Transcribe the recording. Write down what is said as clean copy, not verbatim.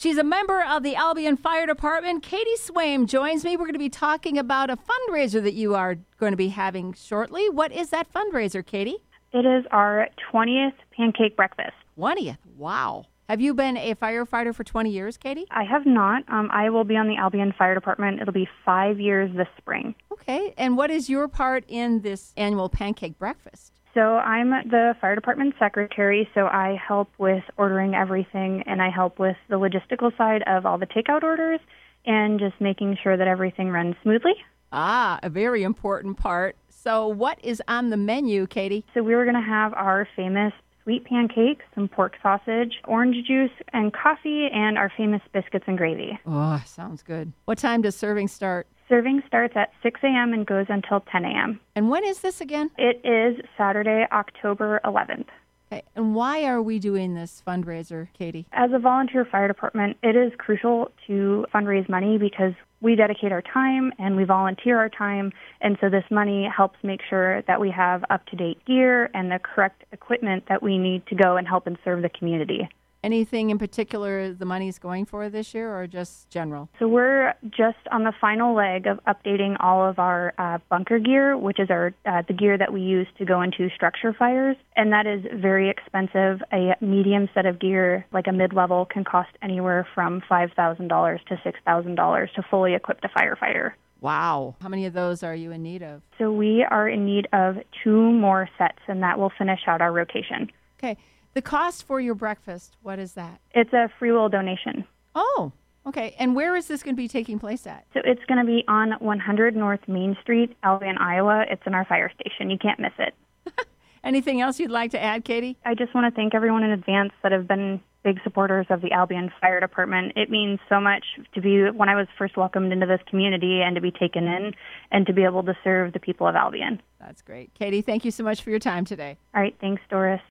She's a member of the Albion Fire Department. Katie Swaim joins me. We're going to be talking about a fundraiser that you are going to be having shortly. What is that fundraiser, Katie? It is our 20th pancake breakfast. 20th. Wow. Have you been a firefighter for 20 years, Katie? I have not. I will be on the Albion Fire Department. It'll be 5 years this spring. Okay. And what is your part in this annual pancake breakfast? So I'm the fire department secretary, so I help with ordering everything, and I help with the logistical side of all the takeout orders and just making sure that everything runs smoothly. Ah, a very important part. So what is on the menu, Katie? So we were going to have our famous sweet pancakes, some pork sausage, orange juice, and coffee, and our famous biscuits and gravy. Oh, sounds good. What time does serving start? Serving starts at 6 a.m. and goes until 10 a.m. And when is this again? It is Saturday, October 11th. Okay. And why are we doing this fundraiser, Katie? As a volunteer fire department, it is crucial to fundraise money because we dedicate our time and we volunteer our time. And so this money helps make sure that we have up-to-date gear and the correct equipment that we need to go and help and serve the community. Anything in particular the money's going for this year or just general? So we're just on the final leg of updating all of our bunker gear, which is our the gear that we use to go into structure fires. And that is very expensive. A medium set of gear, like a mid-level, can cost anywhere from $5,000 to $6,000 to fully equip a firefighter. Wow. How many of those are you in need of? So we are in need of 2 more sets, and that will finish out our rotation. Okay. The cost for your breakfast, what is that? It's a free will donation. Oh, okay. And where is this going to be taking place at? So it's going to be on 100 North Main Street, Albion, Iowa. It's in our fire station. You can't miss it. Anything else you'd like to add, Katie? I just want to thank everyone in advance that have been big supporters of the Albion Fire Department. It means so much to be, when I was first welcomed into this community, and to be taken in and to be able to serve the people of Albion. That's great. Katie, thank you so much for your time today. All right. Thanks, Doris.